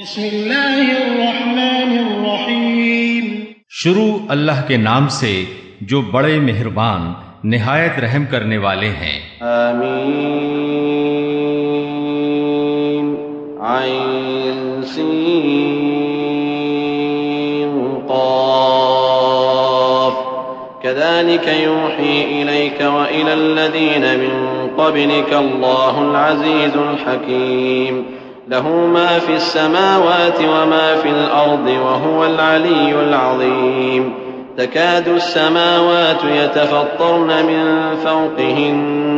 بسم اللہ الرحمن الرحیم۔ شروع اللہ کے نام سے جو بڑے مہربان نہایت رحم کرنے والے ہیں۔ آمین۔ عین سین قاف كذلك يوحي إليك وإلى الذين من قبلك الله العزيز الحكيم له ما في السماوات وما في الأرض وهو العلي العظيم تكاد السماوات يتفطرن من فوقهن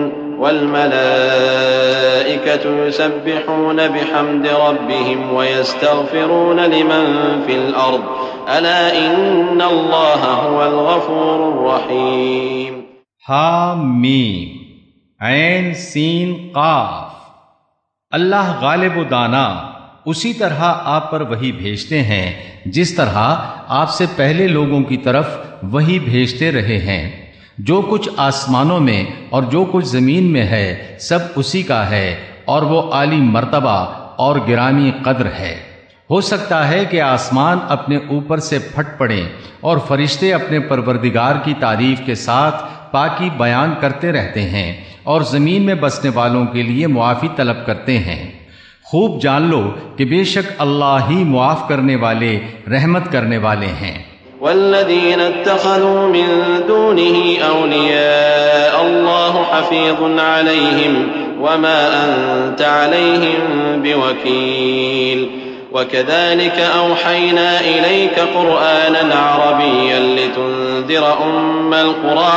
والملائكة يسبحون بحمد ربهم ويستغفرون لمن في الأرض ألا إن الله هو الغفور الرحيم۔ حامیم عین سین قاف۔ اللہ غالب و دانا اسی طرح آپ پر وحی بھیجتے ہیں جس طرح آپ سے پہلے لوگوں کی طرف وحی بھیجتے رہے ہیں۔ جو کچھ آسمانوں میں اور جو کچھ زمین میں ہے سب اسی کا ہے، اور وہ عالی مرتبہ اور گرامی قدر ہے۔ ہو سکتا ہے کہ آسمان اپنے اوپر سے پھٹ پڑیں اور فرشتے اپنے پروردگار کی تعریف کے ساتھ پاکی بیان کرتے رہتے ہیں، اور زمین میں بسنے والوں کے لیے معافی طلب کرتے ہیں۔ خوب جان لو کہ بے شک اللہ ہی معاف کرنے والے رحمت کرنے والے ہیں۔ والذين اتخذوا من دونه أولياء الله حفيظ عليهم وما أنت عليهم بوكيل وكذلك أوحينا إليك قرآنا عربيا لتنذر أم القرى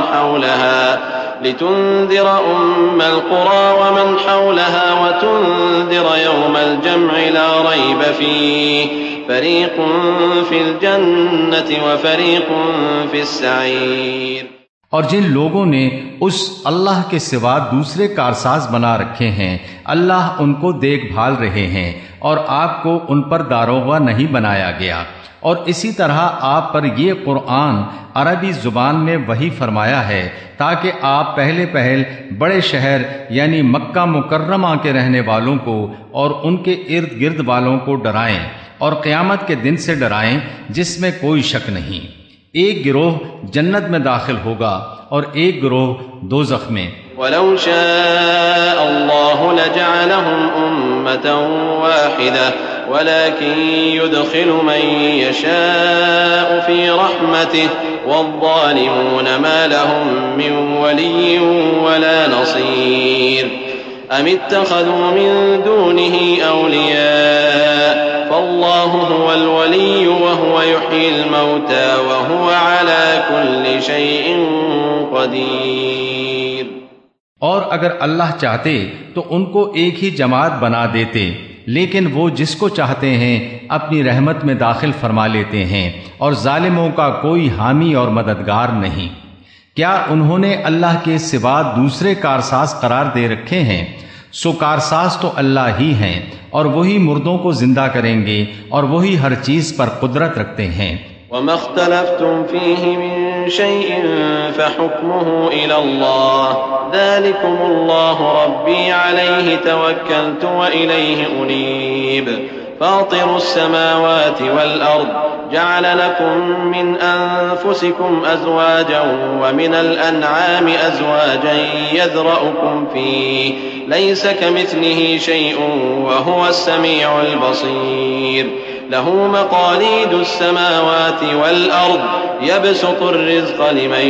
ومن حولها وتنذر يوم الجمع لا ريب فيه فریق فی الجنة وفریق فی السعیر۔ اور جن لوگوں نے اس اللہ کے سوا دوسرے کارساز بنا رکھے ہیں اللہ ان کو دیکھ بھال رہے ہیں، اور آپ کو ان پر داروغہ نہیں بنایا گیا۔ اور اسی طرح آپ پر یہ قرآن عربی زبان میں وحی فرمایا ہے تاکہ آپ پہلے بڑے شہر یعنی مکہ مکرمہ کے رہنے والوں کو اور ان کے ارد گرد والوں کو ڈرائیں، اور قیامت کے دن سے ڈرائیں جس میں کوئی شک نہیں۔ ایک گروہ جنت میں داخل ہوگا اور ایک گروہ دوزخ میں۔ وَلَوْ شَاءَ اللَّهُ لَجَعَلَهُمْ أُمَّةً وَاحِدَةً وَلَكِنْ يُدْخِلُ مَنْ يَشَاءُ فِي رَحْمَتِهِ وَالظَّالِمُونَ مَا لَهُمْ مِنْ وَلِيٍّ وَلَا نَصِيرٍ۔ أَمِ اتَّخَذُوا مِنْ دُونِهِ أَوْلِيَاءَ فَاللَّهُ هُوَ الْوَلِيُّ وَهُوَ يُحْيِي الْمَوْتَى وَهُوَ عَلَى كُلِّ شَيْءٍ قَدِيرٌ۔ اور اگر اللہ چاہتے تو ان کو ایک ہی جماعت بنا دیتے، لیکن وہ جس کو چاہتے ہیں اپنی رحمت میں داخل فرما لیتے ہیں، اور ظالموں کا کوئی حامی اور مددگار نہیں۔ کیا انہوں نے اللہ کے سوا دوسرے کارساز قرار دے رکھے ہیں؟ سو کارساز تو اللہ ہی ہیں، اور وہی مردوں کو زندہ کریں گے، اور وہی ہر چیز پر قدرت رکھتے ہیں۔ وَمَا اخْتَلَفْتُمْ فِيهِ مِنْ شَيْءٍ فَحُكْمُهُ إِلَى اللَّهِ ذَلِكُمُ اللَّهُ رَبِّي عَلَيْهِ تَوَكَّلْتُ وَإِلَيْهِ أُنِيبُ فَاطِرُ السَّمَاوَاتِ وَالْأَرْضِ جَعَلَ لَكُم مِّنْ أَنفُسِكُمْ أَزْوَاجًا وَمِنَ الْأَنْعَامِ أَزْوَاجًا يَذْرَؤُكُمْ فِيهِ لَيْسَ كَمِثْلِهِ شَيْءٌ وَهُوَ السَّمِيعُ الْبَصِيرُ لَهُ مَقَالِيدُ السَّمَاوَاتِ وَالْأَرْضِ يَبْسُطُ الرِّزْقَ لِمَن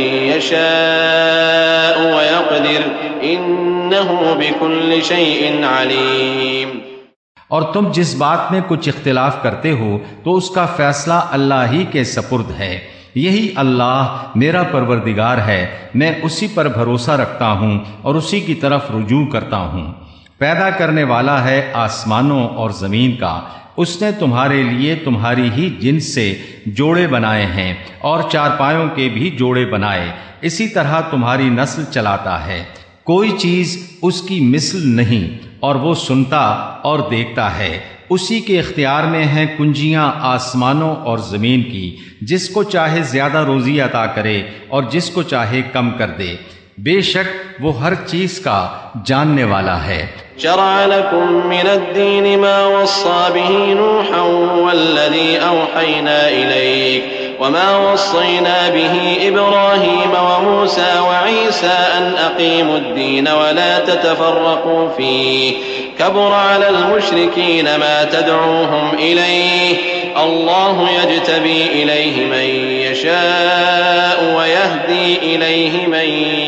يَشَاءُ وَيَقْدِرُ إِنَّهُ بِكُلِّ شَيْءٍ عَلِيمٌ۔ اور تم جس بات میں کچھ اختلاف کرتے ہو تو اس کا فیصلہ اللہ ہی کے سپرد ہے۔ یہی اللہ میرا پروردگار ہے، میں اسی پر بھروسہ رکھتا ہوں اور اسی کی طرف رجوع کرتا ہوں۔ پیدا کرنے والا ہے آسمانوں اور زمین کا، اس نے تمہارے لیے تمہاری ہی جنس سے جوڑے بنائے ہیں، اور چارپایوں کے بھی جوڑے بنائے، اسی طرح تمہاری نسل چلاتا ہے۔ کوئی چیز اس کی مثل نہیں، اور وہ سنتا اور دیکھتا ہے۔ اسی کے اختیار میں ہیں کنجیاں آسمانوں اور زمین کی، جس کو چاہے زیادہ روزی عطا کرے اور جس کو چاہے کم کر دے۔ بے شک وہ ہر چیز کا جاننے والا ہے۔ شرع لكم من الدين ما وصى به نوحا والذي أوحينا إليك وما وصينا به إبراهيم وموسى وعيسى أن أقيموا الدين ولا تتفرقوا فيه كبر على المشركين ما تدعوهم إليه الله يجتبي إليه من يشاء ويهدي إليه من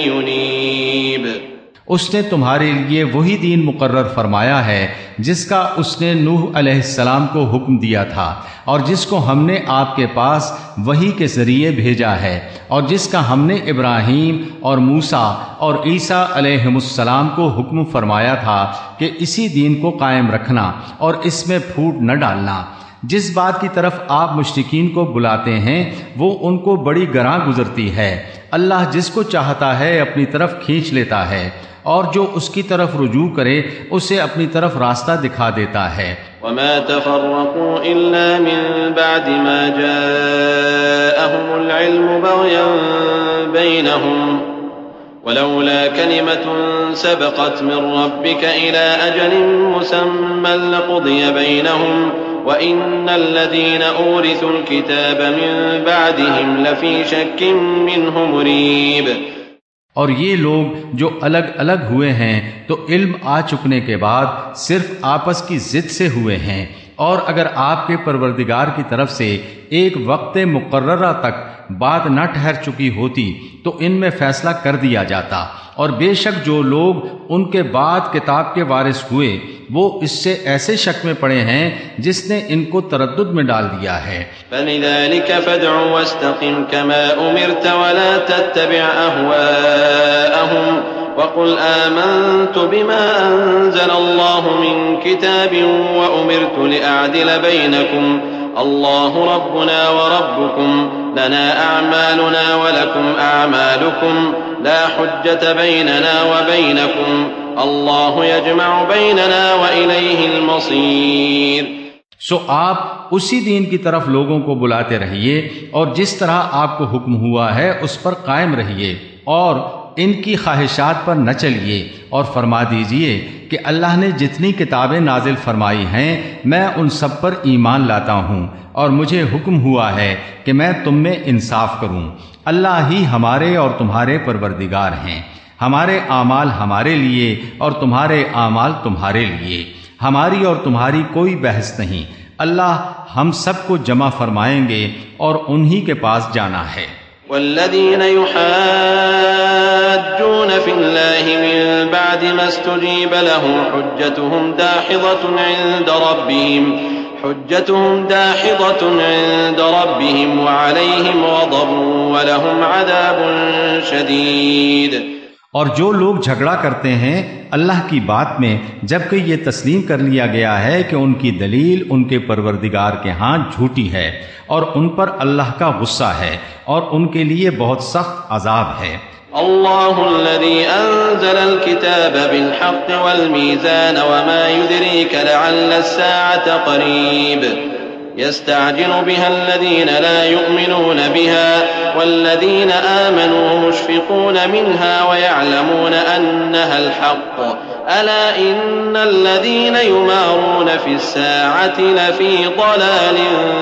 ينيب۔ اس نے تمہارے لیے وہی دین مقرر فرمایا ہے جس کا اس نے نوح علیہ السلام کو حکم دیا تھا، اور جس کو ہم نے آپ کے پاس وحی کے ذریعے بھیجا ہے، اور جس کا ہم نے ابراہیم اور موسیٰ اور عیسیٰ علیہم السلام کو حکم فرمایا تھا کہ اسی دین کو قائم رکھنا اور اس میں پھوٹ نہ ڈالنا۔ جس بات کی طرف آپ مشرکین کو بلاتے ہیں وہ ان کو بڑی گراں گزرتی ہے، اللہ جس کو چاہتا ہے اپنی طرف کھینچ لیتا ہے، اور جو اس کی طرف رجوع کرے اسے اپنی طرف راستہ دکھا دیتا ہے۔ وما تفرقوا إلا من بعد ما جاءهم العلم بغيا بينهم ولولا كلمة سبقت من ربك إلى أجل مسمى لقضي بينهم وَإِنَّ الَّذِينَ أُورِثُوا الْكِتَابَ مِنْ بَعْدِهِمْ لَفِي شَكٍّ مِّنْهُ مُرِيبٍ۔ اور یہ لوگ جو الگ الگ ہوئے ہیں تو علم آ چکنے کے بعد صرف آپس کی ضد سے ہوئے ہیں، اور اگر آپ کے پروردگار کی طرف سے ایک وقت مقررہ تک بات نہ ٹھہر چکی ہوتی تو ان میں فیصلہ کر دیا جاتا، اور بے شک جو لوگ ان کے بعد کتاب کے وارث ہوئے وہ اس سے ایسے شک میں پڑے ہیں جس نے ان کو تردد میں ڈال دیا ہے۔ فَلِذَلِكَ فَادْعُ وَاسْتَقِمْ كَمَا أُمِرْتَ وَلَا تَتَّبِعْ أَهْوَاءَهُمْ وَقُلْ آمَنْتُ بِمَا أَنزَلَ اللَّهُ مِنْ كِتَابٍ وَأُمِرْتُ لِأَعْدِلَ بَيْنَكُمْ اللَّهُ رَبُّنَا وَرَبُّكُمْ لَنَا أَعْمَالُنَا وَلَكُمْ أَعْمَالُكُمْ لَا حُجَّةَ بَيْنَنَا وَبَيْنَكُمْ اللَّهُ يَجْمَعُ بَيْنَنَا وَإِلَيْهِ الْمَصِيرُ۔ سو آپ اسی دین کی طرف لوگوں کو بلاتے رہیے، اور جس طرح آپ کو حکم ہوا ہے اس پر قائم رہیے، اور ان کی خواہشات پر نہ چلیے، اور فرما دیجئے کہ اللہ نے جتنی کتابیں نازل فرمائی ہیں میں ان سب پر ایمان لاتا ہوں، اور مجھے حکم ہوا ہے کہ میں تم میں انصاف کروں۔ اللہ ہی ہمارے اور تمہارے پروردگار ہیں، ہمارے اعمال ہمارے لیے اور تمہارے اعمال تمہارے لیے، ہماری اور تمہاری کوئی بحث نہیں، اللہ ہم سب کو جمع فرمائیں گے اور انہی کے پاس جانا ہے۔ والذين يحاجون في الله من بعد ما استجيب له حجتهم داحضة عند ربهم وعليهم غضب ولهم عذاب شديد۔ اور جو لوگ جھگڑا کرتے ہیں اللہ کی بات میں جبکہ یہ تسلیم کر لیا گیا ہے کہ ان کی دلیل ان کے پروردگار کے ہاں جھوٹی ہے، اور ان پر اللہ کا غصہ ہے، اور ان کے لیے بہت سخت عذاب ہے۔ اللہ الذي انزل الكتاب بالحق والميزان وما يدريك لعل الساعة قريب يستعجل بها الذين لا يؤمنون بها والذين آمنوا مشفقون منها ويعلمون أنها الحق ألا إن الذين يمارون في الساعة لفي ضلال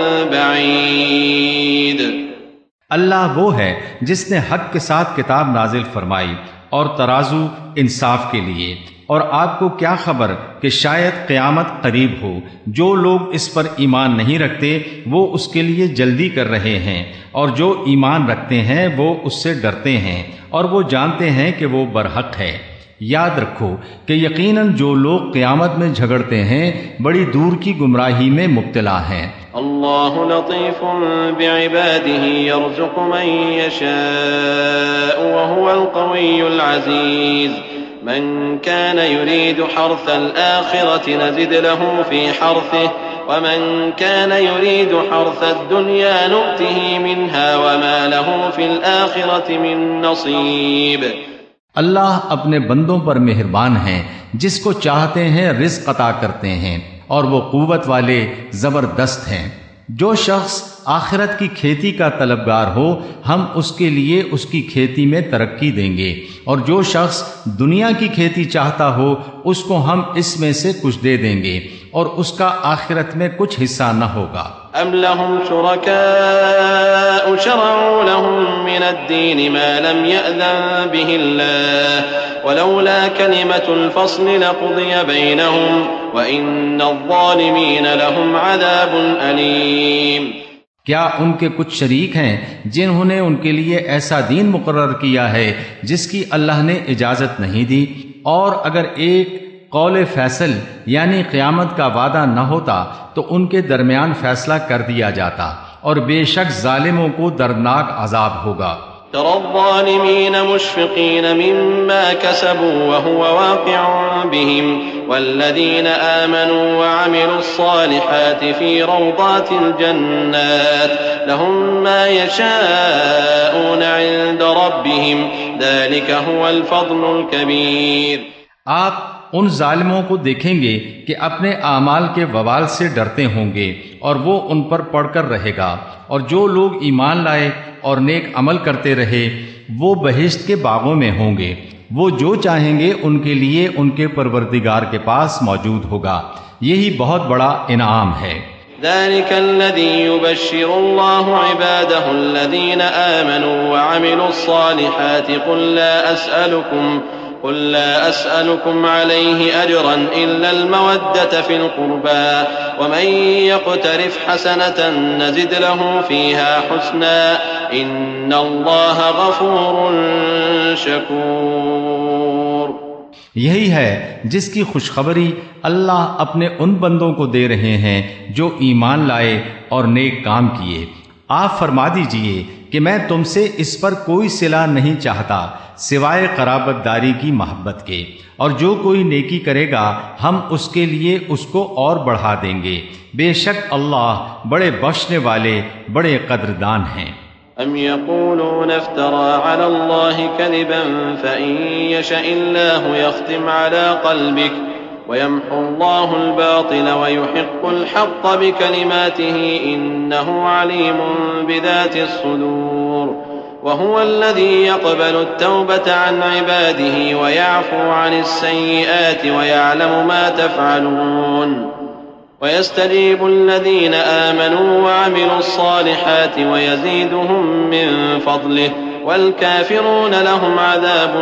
بعيد۔ اللہ وہ ہے جس نے حق کے ساتھ کتاب نازل فرمائی اور ترازو انصاف کے لیے، اور آپ کو کیا خبر کہ شاید قیامت قریب ہو۔ جو لوگ اس پر ایمان نہیں رکھتے وہ اس کے لیے جلدی کر رہے ہیں، اور جو ایمان رکھتے ہیں وہ اس سے ڈرتے ہیں، اور وہ جانتے ہیں کہ وہ برحق ہے۔ یاد رکھو کہ یقیناً جو لوگ قیامت میں جھگڑتے ہیں بڑی دور کی گمراہی میں مبتلا ہیں۔ اللہ لطیف بعباده يرزق من يشاء وهو القوي العزيز من كان يريد حرث الآخرة نزد له في حرثه ومن كان يريد حرث الدنيا نؤته منها وما له في الآخرة من نصيب۔ اللہ اپنے بندوں پر مہربان ہیں، جس کو چاہتے ہیں رزق عطا کرتے ہیں، اور وہ قوت والے زبردست ہیں۔ جو شخص آخرت کی کھیتی کا طلبگار ہو ہم اس کے لیے اس کی کھیتی میں ترقی دیں گے، اور جو شخص دنیا کی کھیتی چاہتا ہو اس کو ہم اس میں سے کچھ دے دیں گے اور اس کا آخرت میں کچھ حصہ نہ ہوگا۔ ام لهم شركاء شرعوا لهم من الدين ما لم يأذن به الله ولولا كلمة الفصل لقضي بينهم وإن الظالمين لهم عذاب أليم۔ کیا ان کے کچھ شریک ہیں جنہوں نے ان کے لیے ایسا دین مقرر کیا ہے جس کی اللہ نے اجازت نہیں دی، اور اگر ایک قول فیصل یعنی قیامت کا وعدہ نہ ہوتا تو ان کے درمیان فیصلہ کر دیا جاتا، اور بے شک ظالموں کو دردناک عذاب ہوگا۔ ترى الظالمين مشفقين مما كسبوا وهو واقع بهم والذين آمنوا وعملوا الصالحات في روضات الجنات لهم ما يشاءون عند ربهم ذلك هو الفضل الكبير۔ آپ ان ظالموں کو دیکھیں گے کہ اپنے اعمال کے وبال سے ڈرتے ہوں گے اور وہ ان پر پڑ کر رہے گا، اور جو لوگ ایمان لائے اور نیک عمل کرتے رہے وہ بہشت کے باغوں میں ہوں گے، وہ جو چاہیں گے ان کے لیے ان کے پروردگار کے پاس موجود ہوگا، یہی بہت بڑا انعام ہے۔ ذلك الذي يبشر الله عباده الذين آمنوا وعملوا الصالحات قل لا أسألكم عليه أجرا إلا المودة في القربى ومن يقترف حسنة نزد له فيها حسنا إن الله غفور شكور۔ یہی ہے جس کی خوشخبری اللہ اپنے ان بندوں کو دے رہے ہیں جو ایمان لائے اور نیک کام کیے۔ آپ فرما دیجئے کہ میں تم سے اس پر کوئی صلہ نہیں چاہتا سوائے قرابت داری کی محبت کے، اور جو کوئی نیکی کرے گا ہم اس کے لیے اس کو اور بڑھا دیں گے، بے شک اللہ بڑے بخشنے والے بڑے قدردان ہیں۔ ام يقولون افترى على الله كذبا فإن يشاء الله يختم على قلبك ويمحو الله الباطل ويحق الحق بكلماته إنه عليم بذات الصدور وهو الذي يقبل التوبة عن عباده ويعفو عن السيئات ويعلم ما تفعلون ويستجيب الذين آمنوا وعملوا الصالحات ويزيدهم من فضله والكافرون لهم عذاب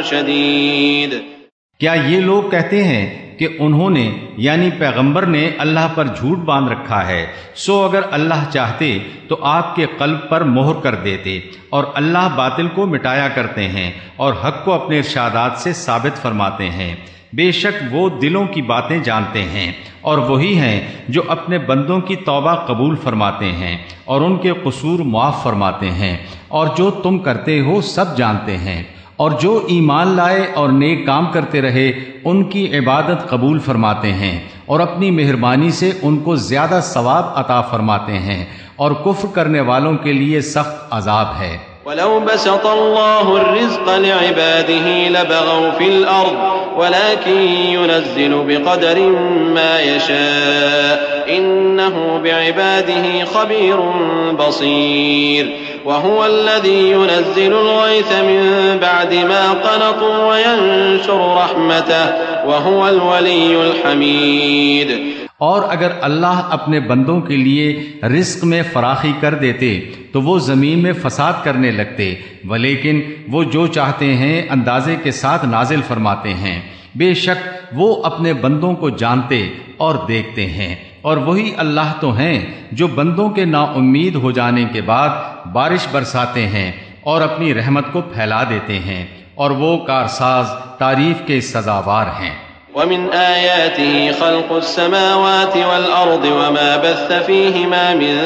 شديد۔ کیا یہ لوگ کہتے ہیں کہ انہوں نے یعنی پیغمبر نے اللہ پر جھوٹ باندھ رکھا ہے، سو اگر اللہ چاہتے تو آپ کے قلب پر مہر کر دیتے، اور اللہ باطل کو مٹایا کرتے ہیں اور حق کو اپنے ارشادات سے ثابت فرماتے ہیں۔ بے شک وہ دلوں کی باتیں جانتے ہیں، اور وہی ہیں جو اپنے بندوں کی توبہ قبول فرماتے ہیں اور ان کے قصور معاف فرماتے ہیں، اور جو تم کرتے ہو سب جانتے ہیں۔ اور جو ایمان لائے اور نیک کام کرتے رہے ان کی عبادت قبول فرماتے ہیں اور اپنی مہربانی سے ان کو زیادہ ثواب عطا فرماتے ہیں، اور کفر کرنے والوں کے لیے سخت عذاب ہے۔ وَلَوْ بَسَطَ اللَّهُ الرِّزْقَ لِعِبَادِهِ لَبَغَوْا فِي الْأَرْضِ وَلَكِنْ يُنَزِّلُ بِقَدَرٍ مَا يَشَاءُ إِنَّهُ بِعِبَادِهِ خَبِيرٌ بَصِيرٌ وَهُوَ الَّذِي يُنَزِّلُ الْغَيْثَ مِن بَعْدِ مَا قَنَطُوا وَيَنشُرُ رَحْمَتَهُ وَهُوَ الْوَلِيُّ الْحَمِيدُ۔ اور اگر اللہ اپنے بندوں کے لیے رزق میں فراخی کر دیتے تو وہ زمین میں فساد کرنے لگتے، ولیکن وہ جو چاہتے ہیں اندازے کے ساتھ نازل فرماتے ہیں۔ بے شک وہ اپنے بندوں کو جانتے اور دیکھتے ہیں، اور وہی اللہ تو ہیں جو بندوں کے نا امید ہو جانے کے بعد بارش برساتے ہیں اور اپنی رحمت کو پھیلا دیتے ہیں، اور وہ کارساز تعریف کے سزاوار ہیں۔ وَمِنْ آيَاتِهِ خَلْقُ السَّمَاوَاتِ وَالْأَرْضِ وَمَا بَثَّ فِيهِمَا مِن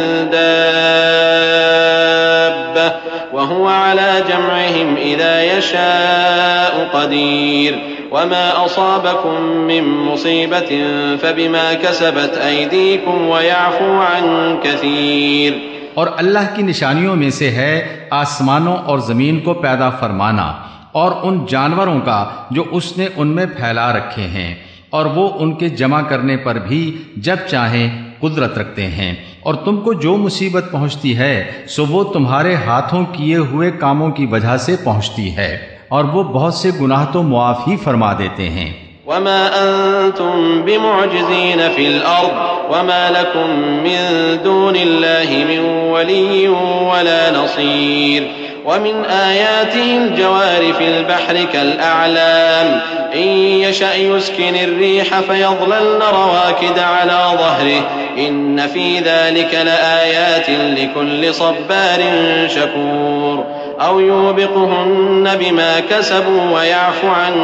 دَابَّةٍ وَهُوَ عَلَى جَمْعِهِمْ إِذَا يَشَاءُ قَدِيرٌ وَمَا أَصَابَكُم مِّن مُّصِيبَةٍ فَبِمَا كَسَبَتْ أَيْدِيكُمْ وَيَعْفُو عَن كَثِيرٍ۔ اور اللہ کی نشانیوں میں سے ہے آسمانوں اور زمین کو پیدا فرمانا، اور ان جانوروں کا جو اس نے ان میں پھیلا رکھے ہیں، اور وہ ان کے جمع کرنے پر بھی جب چاہیں قدرت رکھتے ہیں، اور تم کو جو مصیبت پہنچتی ہے سو وہ تمہارے ہاتھوں کیے ہوئے کاموں کی وجہ سے پہنچتی ہے، اور وہ بہت سے گناہ تو معاف ہی فرما دیتے ہیں۔ وما أنتم بمعجزين في الأرض وما لكم من دون الله من ولي ولا نصير ومن آياته الجوار في البحر كالأعلام إن يشأ يسكن الريح فيظللن رواكد على ظهره إن في ذلك لآيات لكل صبار شكور أو يوبقهن بما كسبوا ويعفو عن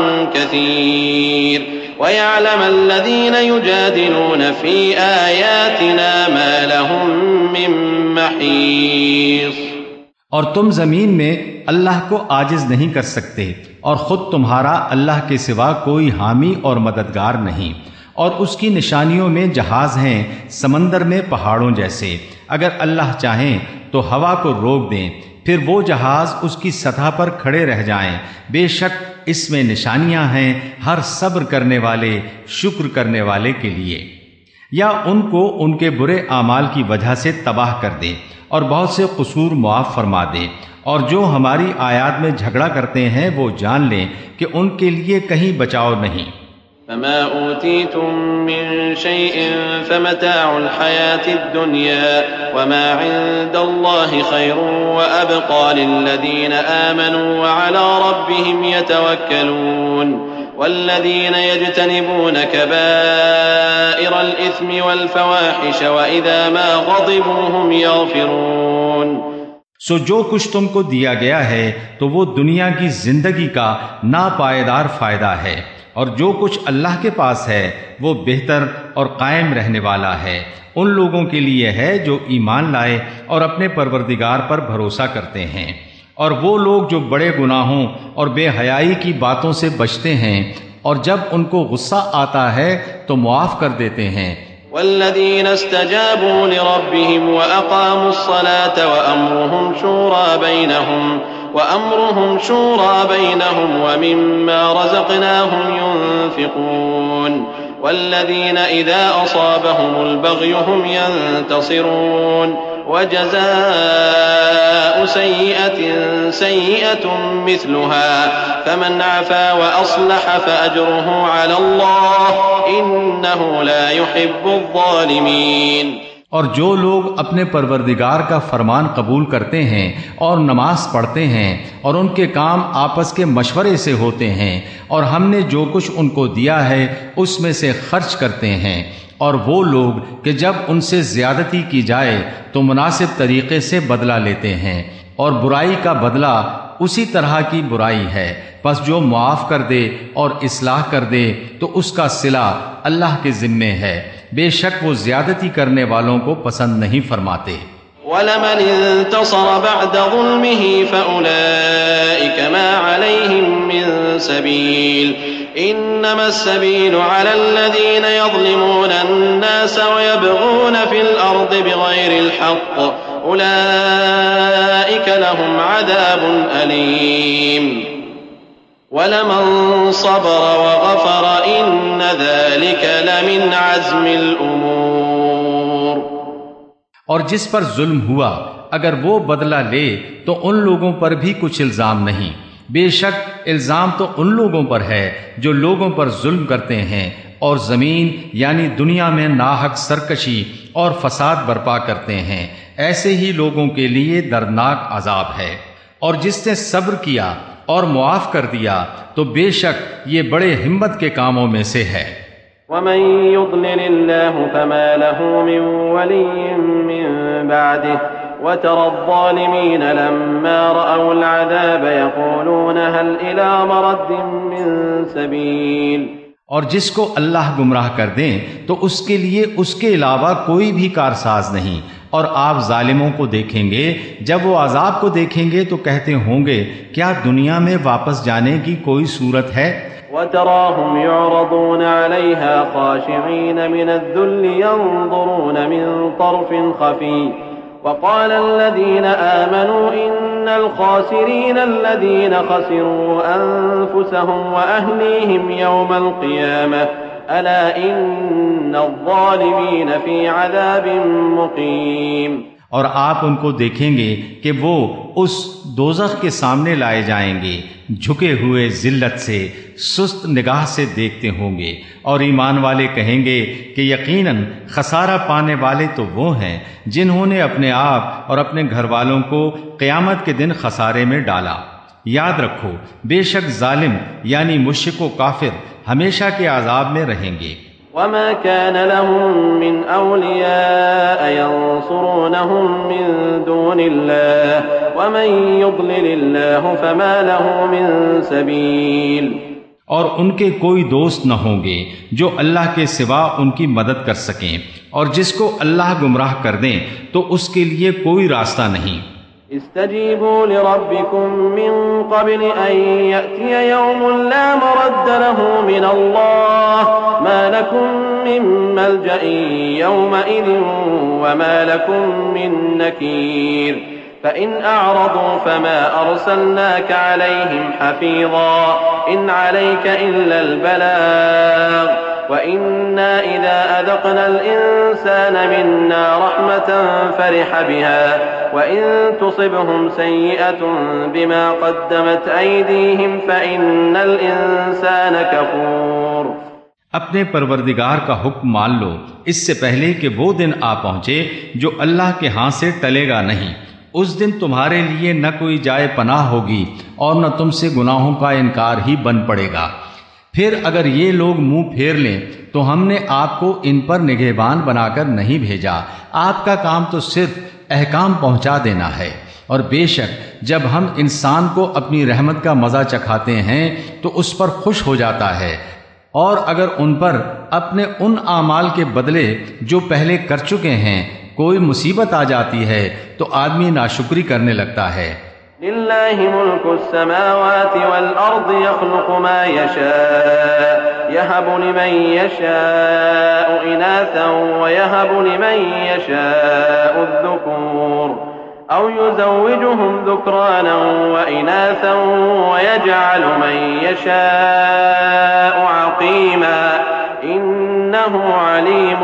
كثير ويعلم الذين يجادلون في آياتنا ما لهم من محيص۔ اور تم زمین میں اللہ کو عاجز نہیں کر سکتے، اور خود تمہارا اللہ کے سوا کوئی حامی اور مددگار نہیں، اور اس کی نشانیوں میں جہاز ہیں سمندر میں پہاڑوں جیسے، اگر اللہ چاہیں تو ہوا کو روک دیں پھر وہ جہاز اس کی سطح پر کھڑے رہ جائیں، بے شک اس میں نشانیاں ہیں ہر صبر کرنے والے، شکر کرنے والے کے لیے۔ یا ان کو ان کے برے اعمال کی وجہ سے تباہ کر دے اور بہت سے قصور معاف فرما دے، اور جو ہماری آیات میں جھگڑا کرتے ہیں وہ جان لیں کہ ان کے لیے کہیں بچاؤ نہیں۔ فما أوتيتم من شيء فمتاع الحياة الدنيا وما عند الله خير وأبقى للذين آمنوا وعلى ربهم يتوكلون والذين يجتنبون كبائر الإثم والفواحش وإذا ما غضبوا هم يغفرون۔ سو جو کچھ تم کو دیا گیا ہے تو وہ دنیا کی زندگی کا ناپائیدار فائدہ ہے، اور جو کچھ اللہ کے پاس ہے وہ بہتر اور قائم رہنے والا ہے، ان لوگوں کے لیے ہے جو ایمان لائے اور اپنے پروردگار پر بھروسہ کرتے ہیں، اور وہ لوگ جو بڑے گناہوں اور بے حیائی کی باتوں سے بچتے ہیں اور جب ان کو غصہ آتا ہے تو معاف کر دیتے ہیں۔ والذين استجابوا لربهم وأقاموا الصلاة وأمرهم شورى بينهم ومما رزقناهم ينفقون والذين إذا أصابهم البغي هم ينتصرون وجزاء سيئة سيئة مثلها فمن عفا وأصلح فأجره على الله إنه لا يحب الظالمين۔ اور جو لوگ اپنے پروردگار کا فرمان قبول کرتے ہیں اور نماز پڑھتے ہیں اور ان کے کام آپس کے مشورے سے ہوتے ہیں، اور ہم نے جو کچھ ان کو دیا ہے اس میں سے خرچ کرتے ہیں، اور وہ لوگ کہ جب ان سے زیادتی کی جائے تو مناسب طریقے سے بدلہ لیتے ہیں، اور برائی کا بدلہ اسی طرح کی برائی ہے، پس جو معاف کر دے اور اصلاح کر دے تو اس کا صلہ اللہ کے ذمے ہے، بے شک وہ زیادتی کرنے والوں کو پسند نہیں فرماتے۔ وَلَمَنِ انتصر بعد ظلمه فأولئك ما عليهم من سبيل إنما السبيل على الذين يظلمون الناس ويبغون في الأرض بغير الحق أولئك لهم عذاب أليم ولمن صبر وغفر إن ذلك لمن عزم الأمور۔ اور جس پر ظلم ہوا اگر وہ بدلہ لے تو ان لوگوں پر بھی کچھ الزام نہیں، بے شک الزام تو ان لوگوں پر ہے جو لوگوں پر ظلم کرتے ہیں اور زمین یعنی دنیا میں ناحق سرکشی اور فساد برپا کرتے ہیں، ایسے ہی لوگوں کے لیے دردناک عذاب ہے۔ اور جس نے صبر کیا اور معاف کر دیا تو بے شک یہ بڑے ہمت کے کاموں میں سے ہے۔ ومن يضلل الله فما له من ولي من بعده وترى الظالمين لما رأوا العذاب يقولون هل إلى مرد من سبيل۔ اور جس کو اللہ گمراہ کر دیں تو اس کے لیے اس کے علاوہ کوئی بھی کارساز نہیں، اور آپ ظالموں کو دیکھیں گے جب وہ عذاب کو دیکھیں گے تو کہتے ہوں گے کیا دنیا میں واپس جانے کی کوئی صورت ہے؟ وتراهم يعرضون عليها خاشعين من الذل ينظرون من طرف خفي وقال الذين آمنوا إن الخاسرين الذين خسروا أنفسهم وأهليهم يوم القيامة ألا إن الظالمين في عذاب مقيم۔ اور آپ ان کو دیکھیں گے کہ وہ اس دوزخ کے سامنے لائے جائیں گے، جھکے ہوئے ذلت سے، سست نگاہ سے دیکھتے ہوں گے، اور ایمان والے کہیں گے کہ یقیناً خسارہ پانے والے تو وہ ہیں جنہوں نے اپنے آپ اور اپنے گھر والوں کو قیامت کے دن خسارے میں ڈالا۔ یاد رکھو، بے شک ظالم یعنی مشرک و کافر ہمیشہ کے عذاب میں رہیں گے۔ وما كان لهم من أولياء ينصرونهم من دون الله ومن يضلل الله فما له من سبيل۔ اور ان کے کوئی دوست نہ ہوں گے جو اللہ کے سوا ان کی مدد کر سکیں، اور جس کو اللہ گمراہ کر دیں تو اس کے لیے کوئی راستہ نہیں۔ استجیبوا لربکم من قبل ان یأتی یوم لا مرد له من اللہ ما لکم من ملجأ یومئذ وما لکم من نکیر فإن أعرضوا فما أرسلناك عليهم حفيظا إن عليك إلا البلاغ وإنا إذا أذقنا الإنسان منا رحمة فرح بها وإن تصبهم سيئة بما قدمت أيديهم فإن الإنسان كفور۔ اپنے پروردگار کا حکم مان لو اس سے پہلے کہ وہ دن آ پہنچے جو اللہ کے ہاں سے ٹلے گا نہیں۔ اس دن تمہارے لیے نہ کوئی جائے پناہ ہوگی اور نہ تم سے گناہوں کا انکار ہی بن پڑے گا۔ پھر اگر یہ لوگ منہ پھیر لیں تو ہم نے آپ کو ان پر نگہبان بنا کر نہیں بھیجا، آپ کا کام تو صرف احکام پہنچا دینا ہے، اور بے شک جب ہم انسان کو اپنی رحمت کا مزہ چکھاتے ہیں تو اس پر خوش ہو جاتا ہے، اور اگر ان پر اپنے ان اعمال کے بدلے جو پہلے کر چکے ہیں کوئی مصیبت آ جاتی ہے تو آدمی ناشکری کرنے لگتا ہے۔ للہ ملک السماوات والارض يخلق ما يشاء يهب لمن يشاء اناثا ويهب لمن يشاء الذكور او يزوجهم ذكرانا واناثا ويجعل من يشاء عقيما انه عليم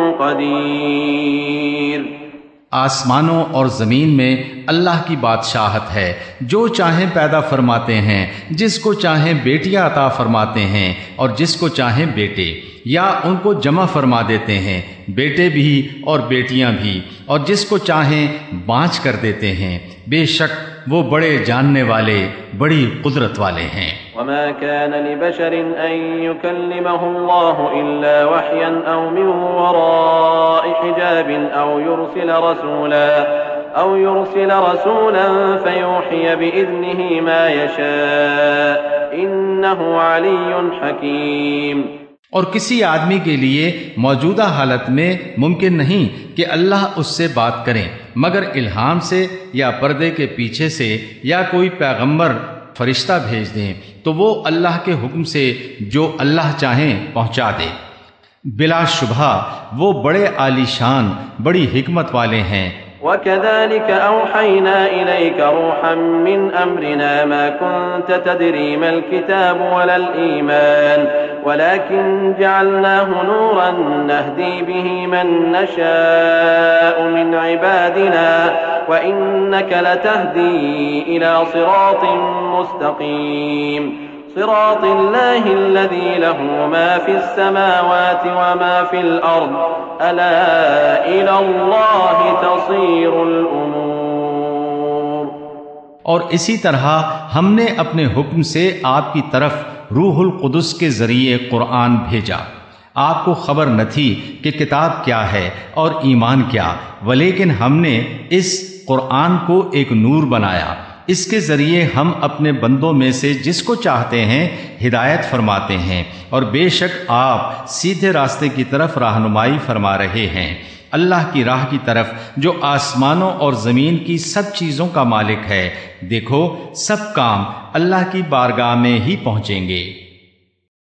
قدیر۔ آسمانوں اور زمین میں اللہ کی بادشاہت ہے، جو چاہیں پیدا فرماتے ہیں، جس کو چاہیں بیٹیاں عطا فرماتے ہیں اور جس کو چاہیں بیٹے، یا ان کو جمع فرما دیتے ہیں، بیٹے بھی اور بیٹیاں بھی، اور جس کو چاہیں بانچ کر دیتے ہیں، بے شک وہ بڑے جاننے والے، بڑی قدرت والے ہیں۔ وما كان لبشر ان يكلمه الله الا وحيا او من وراء حجاب او يرسل رسولا فيوحي باذنه ما يشاء انه علي حكيم۔ اور کسی آدمی کے لیے موجودہ حالت میں ممکن نہیں کہ اللہ اس سے بات کریں مگر الہام سے یا پردے کے پیچھے سے، یا کوئی پیغمبر فرشتہ بھیج دیں تو وہ اللہ کے حکم سے جو اللہ چاہیں پہنچا دے۔ بلا شبہ وہ بڑے عالی شان، بڑی حکمت والے ہیں۔ وَكَذَلِكَ أَوْحَيْنَا إِلَيْكَ رُوحًا مِّنْ أَمْرِنَا مَا كُنْتَ تَدْرِي مَا الْكِتَابُ وَلَا الْإِيمَانُ وَلَكِنْ جَعَلْنَاهُ نُورًا نَهْدِي بِهِ مَن نَّشَاءُ مِنْ عِبَادِنَا وَإِنَّكَ لَتَهْدِي إِلَى صِرَاطٍ مُّسْتَقِيمٍ صراط الله الذي له ما في السماوات وما في الأرض ألا إلى الله تصير الأمور۔ اور اسی طرح ہم نے اپنے حکم سے آپ کی طرف روح القدس کے ذریعے قرآن بھیجا۔ آپ کو خبر نہ تھی کہ کتاب کیا ہے اور ایمان کیا، ولیکن ہم نے اس قرآن کو ایک نور بنایا، اس کے ذریعے ہم اپنے بندوں میں سے جس کو چاہتے ہیں ہدایت فرماتے ہیں، اور بے شک آپ سیدھے راستے کی طرف رہنمائی فرما رہے ہیں، اللہ کی راہ کی طرف جو آسمانوں اور زمین کی سب چیزوں کا مالک ہے۔ دیکھو سب کام اللہ کی بارگاہ میں ہی پہنچیں گے۔